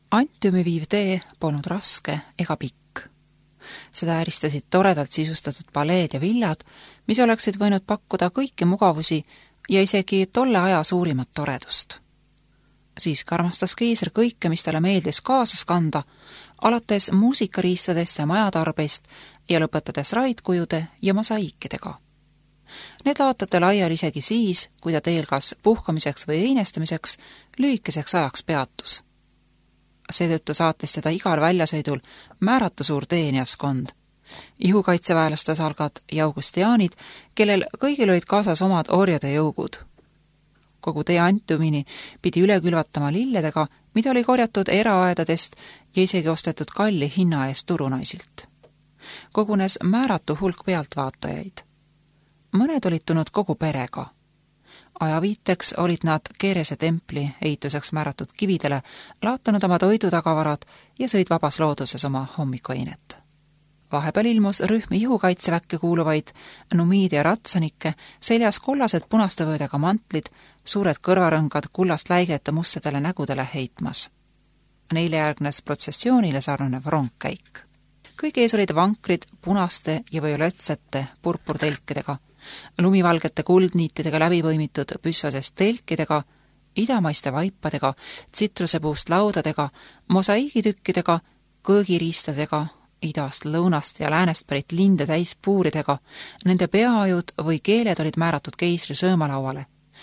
Antiumi viiv tee polnud raske ega pikk. Seda ääristasid toredalt sisustatud paleed ja villad, mis oleksid võinud pakkuda kõiki mugavusi ja isegi tolle aja suurimat toredust. Siiski armastas keisri kõike, mis talle meeldis kaasas kanda, alates muusikariistadest ja majatarbeist ja lõpetades raidkujude ja mosaiikidega. Need laotate laiali isegi siis, kui ta teel kas puhkamiseks või einestamiseks lühikeseks ajaks peatus. Seetõttu saatis teda igal väljasõidul määratu suur teenijaskond. Ihukaitseväelaste salgad ja augustiaanid, kellel kõigil olid kaasas omad orjade jõugud. Kogu tee Antiumini pidi üle külvatama lilledega, mida oli korjatud eraaedadest ja isegi ostetud kalli hinna eest turunaisilt. Kogunes määratu hulk pealtvaatajaid. Mõned olid tulnud kogu perega. Ajaviiteks olid nad Keerese templi ehituseks määratud kividele laotanud oma toidutagavarad ja sõid vabas looduses oma hommikueinet. Vahepeal ilmus rühm ihukaitseväkke kuuluvaid numiide ja ratsanikke, seljas kollased punaste vöödega mantlid, suured kõrvarõngad kullast läigete mustadele nägudele heitmas. Neile järgnes protsessioonile sarnanev rongkäik. Kõige ees olid vankrid punaste ja violetsete purpurtelkidega, lumivalgete kuldniitidega läbivõimitud püssosest telkidega, idamaiste vaipadega, tsitrusepuust laudadega, mosaiigitükkidega, kõõgiriistadega, idast, lõunast ja läänest pärit linde täis puuridega, nende peaajud või keeled olid määratud keisri söömalauale,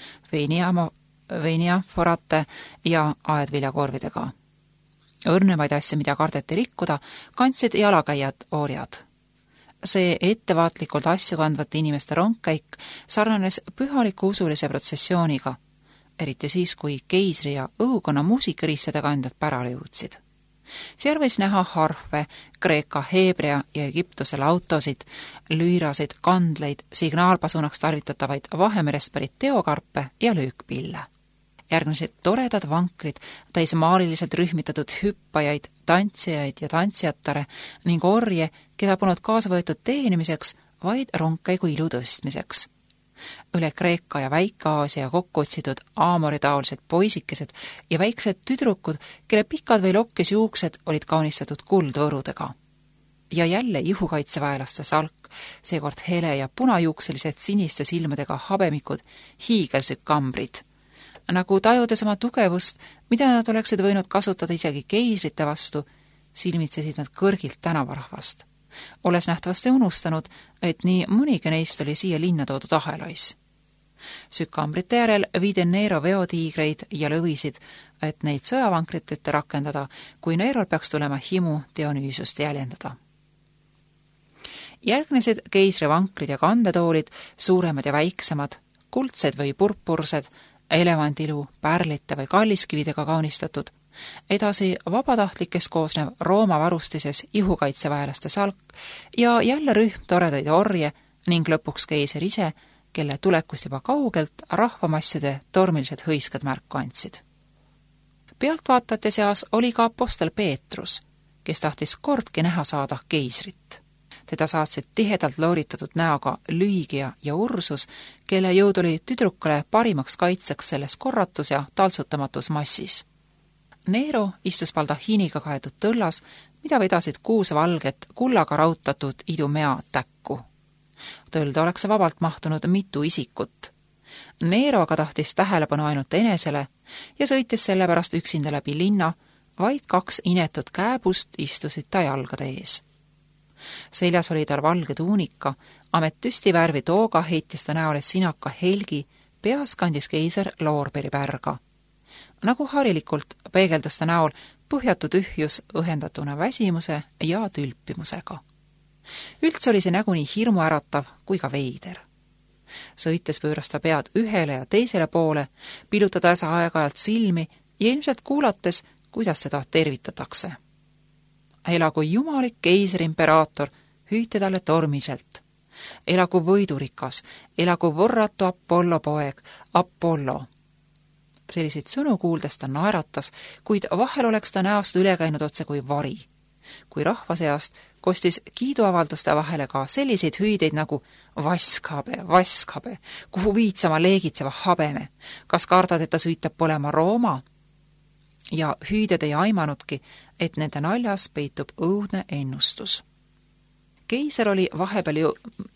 veiniamforate ja aedviljakorvidega. Õrnemaid asja, mida kardeti rikkuda, kandsid jalakäijad orjad. See ettevaatlikult asju kandvate inimeste rongkäik sarnanes pühaliku usulise protsessiooniga, eriti siis, kui keisri ja õukonna muusikariistade kandjad pärale jõudsid. Seal võis näha harfe, Kreeka, Heebrea ja Egiptuse lautosid, lüürasid, kandleid, signaalpasunaks tarvitatavaid Vahemerest pärit teokarpe ja löökpille. Järgnesid toredad vankrid, täis maaliliselt rühmitatud hüppajaid, tantsijaid ja tantsijatare ning orje, keda polnud kaasa võetud teenimiseks, vaid rongkäigu ilu tõstmiseks. Üle Kreeka ja Väike-Aasia kokku otsitud aamoritaolised poisikesed ja väiksed tüdrukud, kelle pikad või lokkis juuksed olid kaunistatud kuldvõrudega. Ja jälle ihukaitseväelaste salk, seekord hele ja punajuukselised siniste silmadega habemikud, hiigelsükambrid. Nagu tajudes oma tugevust, mida nad oleksid võinud kasutada isegi keisrite vastu, silmitsesid nad kõrgilt tänavarahvast. Olles nähtavasti unustanud, et nii mõnigi neist oli siia linna toodud ahelais. Sükambrite järel viidi Nero veotiigreid ja lõvisid, et neid sõjavankrit ette rakendada, kui Nerol peaks tulema himu Dionüüsust jäljendada. Järgnesid keisrivankrid ja kandetoolid, suuremad ja väiksemad, kuldsed või purpursed, elevandilu, pärlite või kalliskividega kaunistatud, edasi vabatahtlikest koosnev Rooma varustises ihukaitseväelaste salk ja jälle rühm toredaid orje ning lõpuks keiser ise, kelle tulekust juba kaugelt rahvamasside tormilised hõiskad märku andsid. Pealtvaatajate seas oli ka apostel Peetrus, kes tahtis kordki näha saada keisrit. Teda saatsid tihedalt looritatud näoga Lüügia ja Ursus, kelle jõud oli tüdrukale parimaks kaitseks selles korratus ja taltsutamatus massis. Nero istus baldahiiniga kaetud tõllas, mida vedasid 6 valget kullaga rautatud idumea täkku. Tõlda oleks vabalt mahtunud mitu isikut. Nero aga tahtis tähelepanu ainult enesele ja sõitis sellepärast üksinda läbi linna, vaid 2 inetut kääbust istusid ta jalgade ees. Seljas oli tal valge tuunika, ametüsti värvi tooga heitis ta näole sinaka helgi, peas kandis keiser loorberipärga. Nagu harilikult peegeldus ta näol põhjatu tühjus õhendatuna väsimuse ja tülpimusega. Üldse oli see nägu nii hirmuäratav kui ka veider. Sõites pööras ta pead ühele ja teisele poole, pilutades aeg-ajalt silmi ja ilmselt kuulates, kuidas seda tervitatakse. Elagu jumalik keiser-imperaator, hüüti talle tormiselt. Elagu võidurikas, elagu võrratu Apollo poeg, Apollo. Selliseid sõnu kuuldes ta naeratas, kuid vahel oleks ta näost üle käinud otse kui vari. Kui rahva seast kostis kiiduavalduste vahele ka selliseid hüüdeid nagu vaskhabe, kuhu viitsama leegitseva habeme, kas kardad, et ta süütab polema Rooma? ja hüüded ei aimanudki, et nende naljas peitub õudne ennustus. Keiser oli vahepeal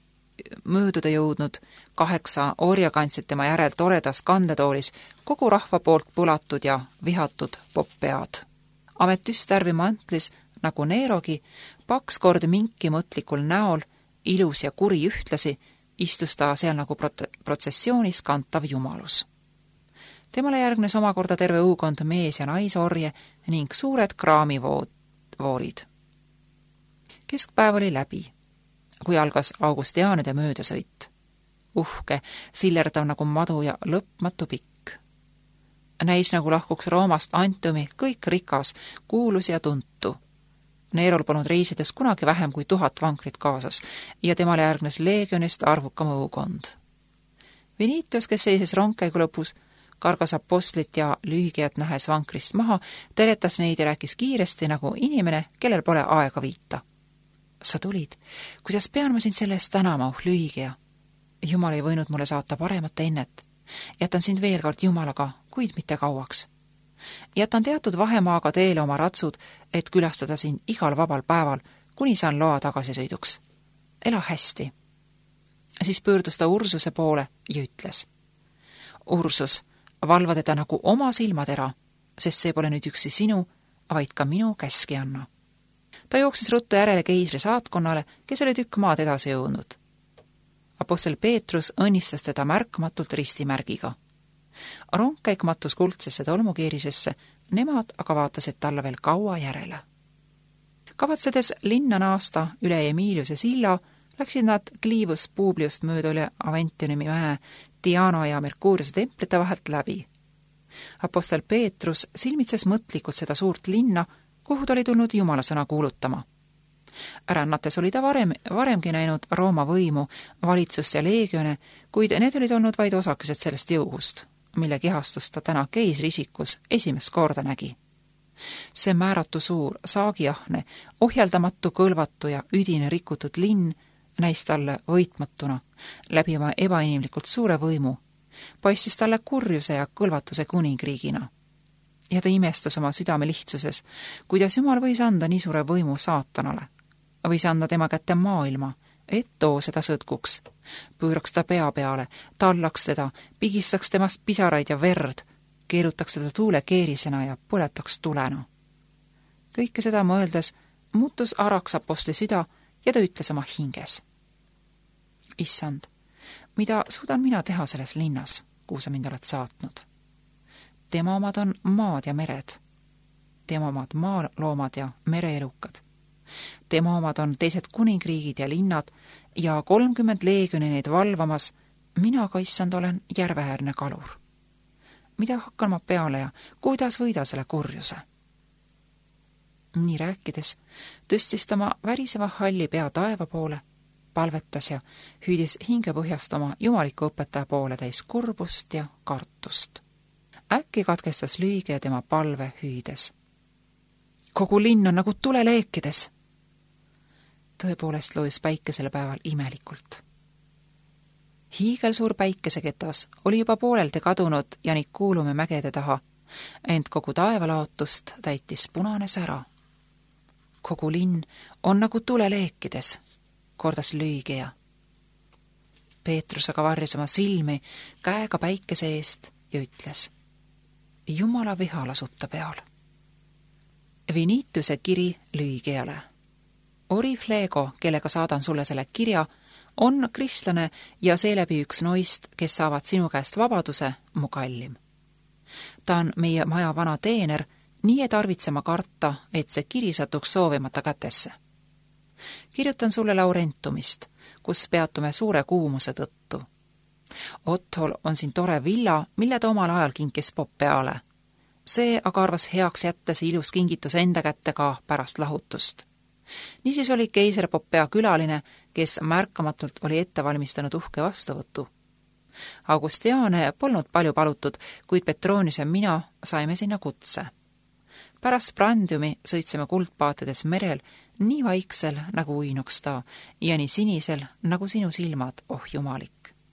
mööduda jõudnud 8 orjakandsid tema järel toredas kandetoolis kogu rahva poolt pulatud ja vihatud poppead. Ametüstärvi mantlis, nagu Neerogi, 2 korda minki mõtlikul näol, ilus ja kuri ühtlasi, istus ta seal nagu protsessioonis kantav jumalus. Temale järgnes omakorda terve õukond mees- ja naisorje ning suured kraamivoorid. Keskpäev oli läbi, kui algas Augustiaanide möödasõit. Uhke, sillerdav nagu madu ja lõpmatu pikk. Näis nagu lahkuks Roomast Antumi kõik rikas, kuulus ja tuntu. Neerol polnud reisides kunagi vähem kui 1000 vankrit kaasas ja temale järgnes leegionist arvukam õukond. Vinitius, kes seisis rongkäigu lõpus, kargas apostlit ja lüügijat nähes vankrist maha, teletas neid ja rääkis kiiresti nagu inimene, kellel pole aega viita. Sa tulid. Kuidas pean ma sind selle eest tänama, lüügija? Jumal ei võinud mulle saata paremat ennet. Jätan sind veel kord Jumalaga, kuid mitte kauaks. Jätan teatud vahemaaga teele oma ratsud, et külastada sind igal vabal päeval, kuni saan loa tagasisõiduks. Ela hästi. Siis pöördus ta Ursuse poole ja ütles. Ursus, valva teda nagu oma silmatera, sest see pole nüüd üksi sinu, vaid ka minu käskianna. Ta jooksis ruttu järele keisri saatkonnale, kes oli tükk maad edasi jõudnud. Apostel Peetrus õnnistas teda märkamatult ristimärgiga. Rongkäik mattus kuldsesse tolmukeerisesse, nemad aga vaatasid talle veel kaua järele. Kavatsedes linna naasta üle Emiliuse silla, läksid nad Clivus Publiust mööda üle Aventiumi mäe Diana ja Mercuriuse templite vahelt läbi. Apostel Peetrus silmitses mõtlikult seda suurt linna, kuhu ta oli tulnud Jumala sõna kuulutama. Rännates oli ta varemgi näinud Rooma võimu, valitsust ja leegione, kuid need olid olnud vaid osakesed sellest jõugust, mille kihastust ta täna keisri isikus esimest korda nägi. See määratu suur, saagijahne, ohjeldamatu, kõlvatu ja üdine rikutud linn näis talle võitmatuna, läbi oma ebainimlikult suure võimu, paistis talle kurjuse ja kõlvatuse kuningriigina. Ja ta imestas oma südame lihtsuses, kuidas Jumal võis anda nii suure võimu saatanale. Võis anda tema kätte maailma, et too seda sõtkuks. Pööraks ta pea peale, tallaks teda, pigistaks temast pisaraid ja verd, keerutaks teda tuulekeerisena ja põletaks tulena. Kõike seda mõeldes muutus araks apostli süda ja ta ütles oma hinges. Issand, mida suudan mina teha selles linnas, kuhu sa mind oled saatnud? Tema omad on maad ja mered. Tema omad maaloomad ja mereelukad. Tema omad on teised kuningriigid ja linnad ja 30 leegioni neid valvamas. Mina ka, issand, olen järveäärne kalur. Mida hakkan ma peale ja kuidas võida selle kurjuse? Nii rääkides tõstis ta oma väriseva halli pea taeva poole, palvetas ja hüüdis hingepõhjast oma jumaliku õpetaja poole täis kurbust ja kartust. Äkki katkestas lüüge ja tema palve hüüdes. Kogu linn on nagu tuleleekides. Tõepoolest lois päike selle päeval imelikult. Hiigelsuur päikeseketas oli juba pooleldi kadunud ja ning kuulume mägede taha, ent kogu taevalaotust täitis punane sära. Kogu linn on nagu tuleleekides, kordas lüügeja. Peetrus aga varjas oma silmi käega päikese eest ja ütles. Jumala viha lasub ta peal. Vinituse kiri lüügijale. Oriflego, kellega saadan sulle selle kirja, on kristlane ja seeläbi üks noist, kes saavad sinu käest vabaduse, mu kallim. Ta on meie maja vana teener, nii ei tarvitsema karta, et see kiri satuks soovimata kätesse. Kirjutan sulle Laurentumist, kus peatume suure kuumuse tõttu. Ottol on siin tore villa, mille ta omal ajal kinkis Poppeale. See aga arvas heaks jätta see ilus kingitus enda kätte ka pärast lahutust. Niisiis oli keiser Poppea külaline, kes märkamatult oli ette valmistanud uhke vastuvõtu. Augustiane polnud palju palutud, kuid Petronius ja mina saime sinna kutse. Pärast Brandiumi sõitsime kuldpaatides merel nii vaiksel, nagu uinuks ta, ja nii sinisel, nagu sinu silmad, oh jumalik.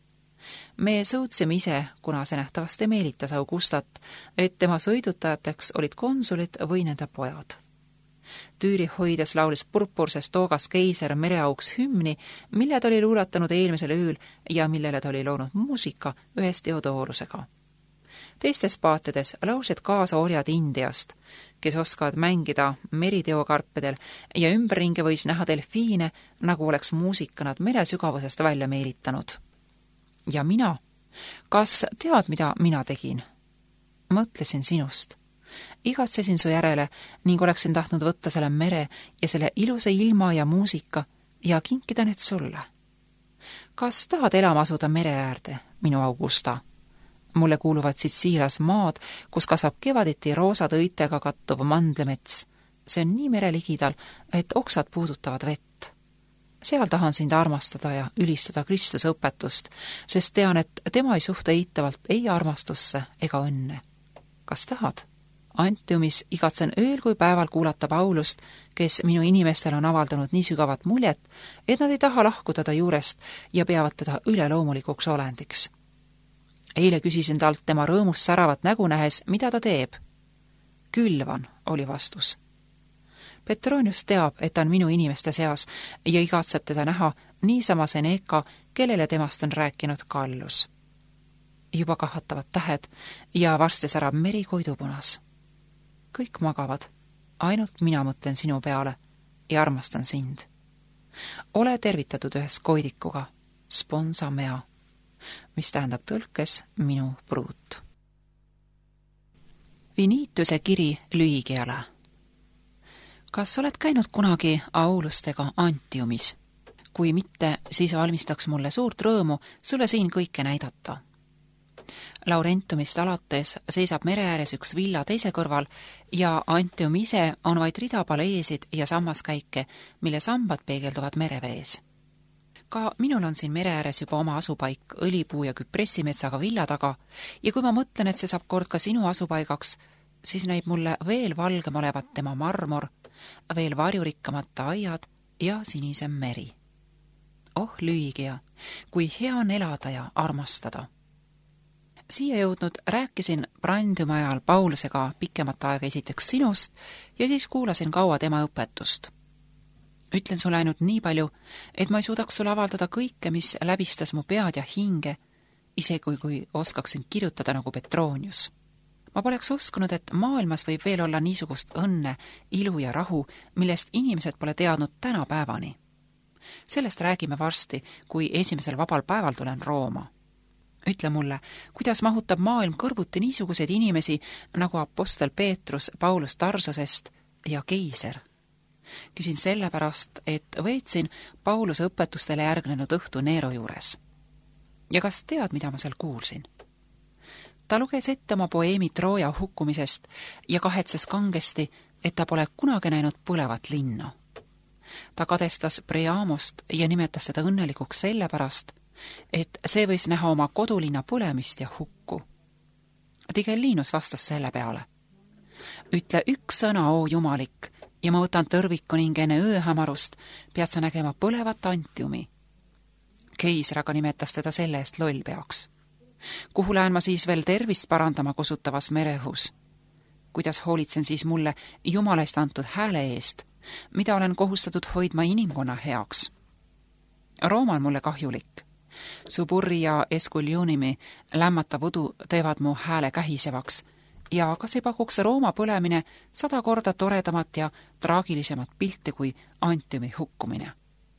Me sõudsime ise, kuna see nähtavasti meelitas Augustat, et tema sõidutajateks olid konsulid või nende pojad. Tüüri hoides laulis purpurses toogas keiser mereauks hümni, mille ta oli luuletanud eelmisel ööl ja millele ta oli loonud muusika ühes Theodorusega. Teistes paatides laulsid kaasa orjad Indiast, kes oskavad mängida meriteokarpedel ja ümberringi võis näha delfiine, nagu oleks muusika nad meresügavusest välja meelitanud. Ja mina? Kas tead, mida mina tegin? Mõtlesin sinust. Igatsesin su järele ning oleksin tahtnud võtta selle mere ja selle ilusa ilma ja muusika ja kinkida need sulle. Kas tahad elama asuda mere äärde, minu Augusta? Mulle kuuluvad Sitsiilias maad, kus kasvab kevaditi roosade õitega kattuv mandlemets. See on nii mere ligidal, et oksad puudutavad vett. Seal tahan sind armastada ja ülistada Kristuse õpetust, sest tean, et tema ei suhte eitavalt ei armastusse ega õnne. Kas tahad? Antiumis igatsen ööl kui päeval kuulata Paulust, kes minu inimestel on avaldanud nii sügavat muljet, et nad ei taha lahkuda ta juurest ja peavad teda üleloomulikuks olendiks. Eile küsisin talt tema rõõmust säravat nägu nähes, mida ta teeb. Külvan, oli vastus. Petronius teab, et ta on minu inimeste seas ja igatseb teda näha niisama Seneca, kellele temast on rääkinud Kallus. Juba kahatavad tähed ja varsti särab meri koidupunas. Kõik magavad, ainult mina mõtlen sinu peale ja armastan sind. Ole tervitatud ühes koidikuga, sponsa mea, mis tähendab tõlkes minu pruut. Vinituse kiri Lüigiale. Kas oled käinud kunagi Aulustega Antiumis? Kui mitte, siis valmistaks mulle suurt rõõmu sulle siin kõike näidata. Laurentumist alates seisab mere ääres üks villa teise kõrval ja Antium ise on vaid rida paleesid ja sammaskäike, mille sambad peegelduvad merevees. Ka minul on siin mere ääres juba oma asupaik õlipuu ja küpressimetsaga villa taga ja kui ma mõtlen, et see saab kord ka sinu asupaigaks, siis näib mulle veel valgem olevat tema marmor, veel varjurikkamata aiad ja sinisem meri. Oh, Lüigia, kui hea on elada ja armastada! Siia jõudnud rääkisin Brandiumi ajal Paulusega pikemat aega esiteks sinust ja siis kuulasin kaua tema õpetust. Ütlen sulle ainult nii palju, et ma ei suudaks sulle avaldada kõike, mis läbistas mu pead ja hinge, isegi kui oskaksin kirjutada nagu Petronius. Ma poleks uskunud, et maailmas võib veel olla niisugust õnne, ilu ja rahu, millest inimesed pole teadnud tänapäevani. Sellest räägime varsti, kui esimesel vabal päeval tulen Rooma. Ütle mulle, kuidas mahutab maailm kõrvuti niisuguseid inimesi nagu apostel Peetrus Paulus Tarsusest ja keiser. Küsin sellepärast, et veetsin Pauluse õpetustele järgnenud õhtu Neero juures. Ja kas tead, mida ma seal kuulsin? Ta luges ette oma poeemi Trooja hukkumisest ja kahetses kangesti, et ta pole kunagi näinud põlevat linna. Ta kadestas Priamost ja nimetas seda õnnelikuks sellepärast, et see võis näha oma kodulinna põlemist ja hukku. Tigellinus vastas selle peale. Ütle üks sõna, oo jumalik, ja ma võtan tõrviku ning enne ööhämarust pead sa nägema põlevat Antiumi. Keiser aga nimetas teda selle eest lollpeaks. Kuhu lähen ma siis veel tervist parandama kosutavas mereõhus? Kuidas hoolitsen siis mulle Jumalast antud hääle eest, mida olen kohustatud hoidma inimkonna heaks? Rooma on mulle kahjulik. Suburri ja Esculiunimi lämmatav udu teevad mu hääle kähisevaks ja kas ei pakuks Rooma põlemine 100 korda toredamat ja traagilisemat pilti kui Antiumi hukkumine.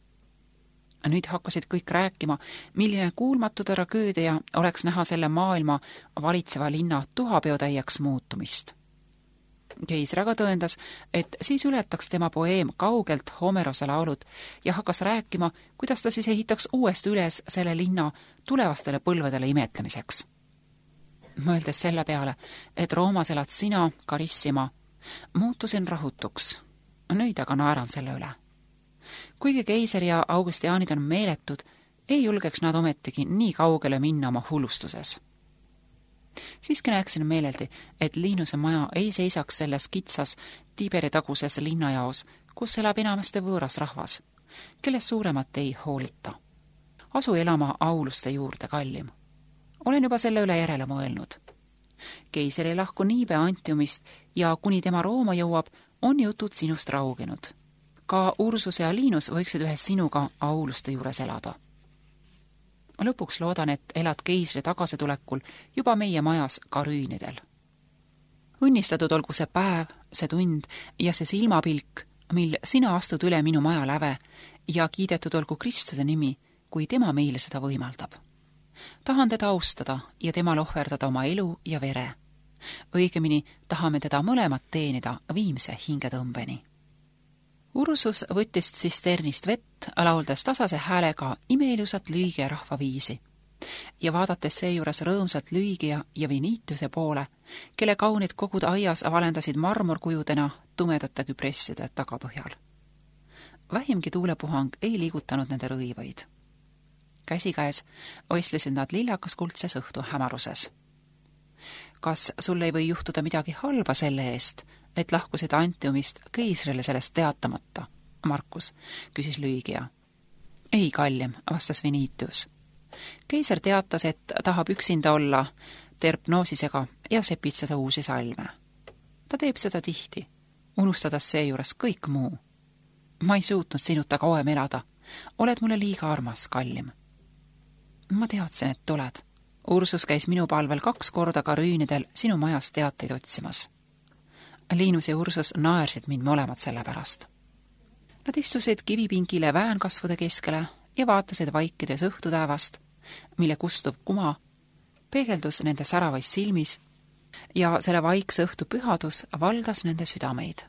Nüüd hakkasid kõik rääkima, milline kuulmatu tragöödia oleks näha selle maailma valitseva linna tuhapeotäieks muutumist. Keiser aga tõendas, et siis ületaks tema poeem kaugelt Homerose laulud ja hakkas rääkima, kuidas ta siis ehitaks uuesti üles selle linna tulevastele põlvedele imetlemiseks. Mõeldes selle peale, et Roomas elad sina, Carissima, muutusin rahutuks. Nüüd aga naeran selle üle. Kuigi keiser ja Augustiaanid on meeletud, ei julgeks nad ometigi nii kaugele minna oma hullustuses. Siiski näeksin meeleldi, et Liinuse maja ei seisaks selles kitsas Tiberi taguses linnajaos, kus elab enamasti võõras rahvas, kellest suuremat ei hoolita. Asu elama Auluste juurde, kallim. Olen juba selle üle järele mõelnud. Keiser ei lahku niipea Antiumist ja kuni tema Rooma jõuab, on jutud sinust raugenud. Ka Ursus ja Linus võiksid ühes sinuga Auluste juures elada. Lõpuks loodan, et elad keisri tagasitulekul juba meie majas Karüünidel. Õnnistatud olgu see päev, see tund ja see silmapilk, mil sina astud üle minu maja läve ja kiidetud olgu Kristuse nimi, kui tema meile seda võimaldab. Tahan teda austada ja temal ohverdada oma elu ja vere. Õigemini tahame teda mõlemad teenida viimse hingetõmbeni. Ursus võttis tsisternist vett, lauldes tasase häälega imeilusat Lüügia rahvaviisi ja vaadates seejuures rõõmsalt Lüügia ja Venitiuse poole, kelle kaunid kogud aias valendasid marmorkujudena tumedate küpresside tagapõhjal. Vähimgi tuulepuhang ei liigutanud nende rõivaid. Käsikäes oistlesid nad liljakaskuldses õhtu hämaruses. Kas sul ei või juhtuda midagi halba selle eest, et lahkusid Antiumist keisrile sellest teatamata? Markus, küsis Lüügia. Ei, kallim, vastas Venitius. Keiser teatas, et tahab üksinda olla terpnoosisega ja sepitseda uusi salme. Ta teeb seda tihti, unustades seejuures kõik muu. Ma ei suutnud sinuta kauem elada. Oled mulle liiga armas, kallim. Ma teadsin, et tuled. Ursus käis minu palvel 2 korda Karüünidel sinu majas teateid otsimas. Linus ja Ursus naersid mind mõlemad selle pärast. Nad istusid kivipinkile väänkasvude keskele ja vaatasid vaikides õhtutaevast, mille kustuv kuma peegeldus nende säravais silmis ja selle vaikse õhtu pühadus valdas nende südameid.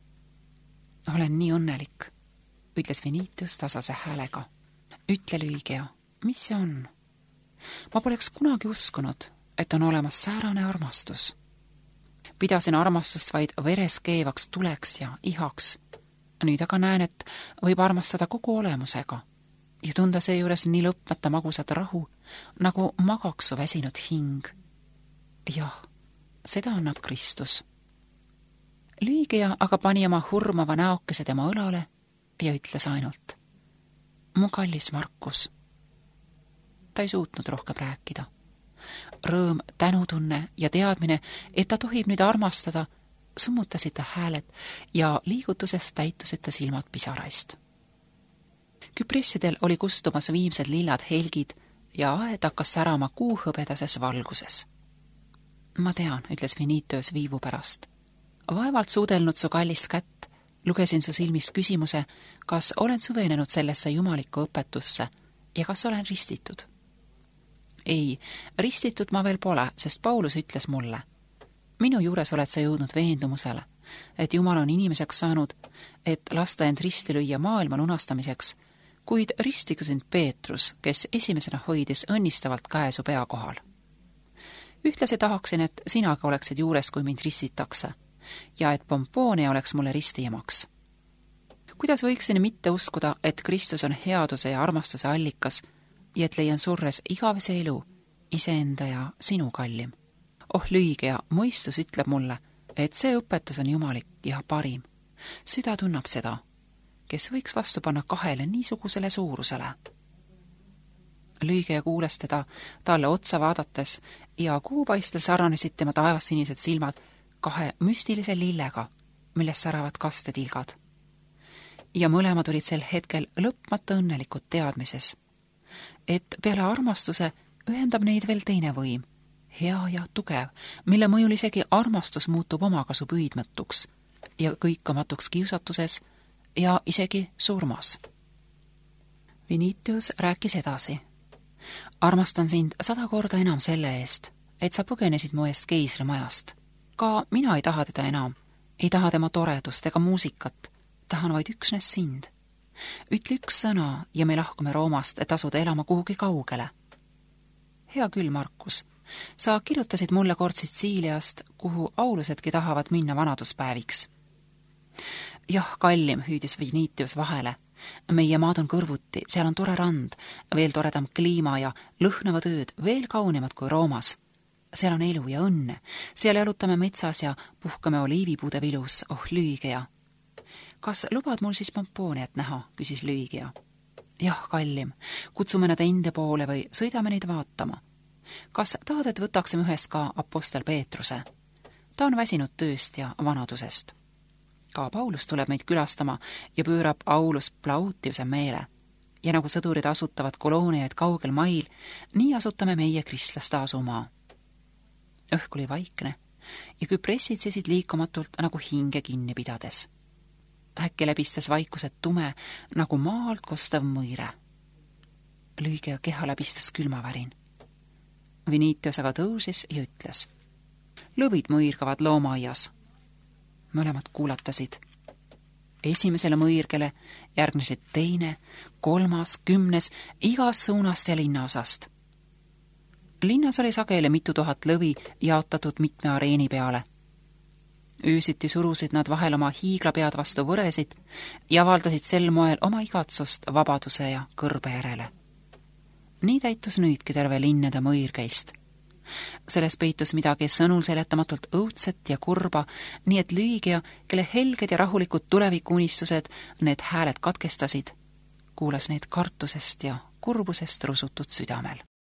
Olen nii õnnelik, ütles Venitius tasase häälega. Ütle, Lüügia, mis see on? Ma poleks kunagi uskunud, et on olemas säärane armastus. Pidasin armastust vaid veres keevaks tuleks ja ihaks. Nüüd aga näen, et võib armastada kogu olemusega ja tunda seejuures nii lõpmata magusat rahu, nagu magaksu väsinud hing. Jah, seda annab Kristus. Lüügia aga pani oma hurmava näokese tema õlale ja ütles ainult: mu kallis Markus. Ta ei suutnud rohkem rääkida. Rõõm, tänutunne ja teadmine, et ta tohib nüüd armastada, summutasid ta hääled ja liigutusest täitusid ta silmad pisaraist. Küpressidel oli kustumas viimsed lillad helgid ja aed hakkas särama kuuhõbedases valguses. Ma tean, ütles Venitius viivu pärast. Vaevalt suudelnud su kallist kätt, lugesin su silmist küsimuse, kas olen süvenenud sellesse jumalikku õpetusse ja kas olen ristitud. Ei, ristitud ma veel pole, sest Paulus ütles mulle: minu juures oled sa jõudnud veendumusele, et Jumal on inimeseks saanud, et lasta end risti lüüa maailma lunastamiseks, kuid ristigu sind Peetrus, kes esimesena hoidis õnnistavalt käe su pea kohal. Ühtlasi tahaksin, et sinagi oleksid juures, kui mind ristitakse, ja et Pomponia oleks mulle ristiemaks. Kuidas võiksin mitte uskuda, et Kristus on headuse ja armastuse allikas ja et leian surres igavese elu, iseenda ja sinu, kallim? Oh, Lüügia, mõistus ütleb mulle, et see õpetus on jumalik ja parim. Süda tunnab seda, kes võiks vastu panna 2 niisugusele suurusele. Lüügia kuules teda talle otsa vaadates ja kuupaistel sarnanesid tema taevassinised silmad 2 müstilise lillega, milles säravad kastetilgad. Ja mõlemad olid sel hetkel lõpmata õnnelikud teadmises, et peale armastuse ühendab neid veel teine võim, hea ja tugev, mille mõjul isegi armastus muutub omakasu püüdmatuks ja kõikamatuks kiusatuses ja isegi surmas. Venitius rääkis edasi. Armastan sind 100 korda enam selle eest, et sa põgenesid mu eest keisrimajast. Ka mina ei taha teda enam, ei taha tema toredust ega muusikat, tahan vaid üksnes sind. Ütle üks sõna ja me lahkume Roomast, et asuda elama kuhugi kaugele. Hea küll, Markus, sa kirjutasid mulle kord Sitsiiliast, kuhu aulusedki tahavad minna vanaduspäeviks. Jah, kallim, hüüdis Venitius vahele. Meie maad on kõrvuti, seal on tore rand, veel toredam kliima ja lõhnavad ööd, veel kaunimad kui Roomas. Seal on elu ja õnne, seal jalutame metsas ja puhkame oliivipuude vilus, oh Lüügia. Kas lubad mul siis Pomponiat näha, küsis Lüügia. Jah, kallim, kutsume nad enda poole või sõidame neid vaatama. Kas tahad, et võtaksime ühes ka apostel Peetruse? Ta on väsinud tööst ja vanadusest. Ka Paulus tuleb meid külastama ja pöörab Aulus Plautiuse meele. Ja nagu sõdurid asutavad kolooniaid kaugel mail, nii asutame meie kristlaste asumaa. Õhk oli vaikne ja küpressid sesid liikumatult nagu hinge kinni pidades. Äkki läbistas vaikused tume nagu maalt kostav mõire. Lüüge keha läbistas külmavärin. Vinitius aga tõusis ja ütles: lõvid mõirgavad loomaaias. Mõlemad kuulatasid. Esimesele mõirgele järgnesid teine, 3., 10., igast suunast ja linnaosast. Linnas oli sageli mitu tuhat lõvi jaotatud mitme areeni peale. Öösiti surusid nad vahel oma hiiglapead vastu võresid ja avaldasid sel moel oma igatsust vabaduse ja kõrbe järele. Nii täitus nüüdki terve linnade mõirgeist. Selles peitus midagi sõnul seletamatult õudset ja kurba, nii et Lüügia, kelle helged ja rahulikud tulevikuunistused need hääled katkestasid, kuulas neid kartusest ja kurbusest rusutud südamel.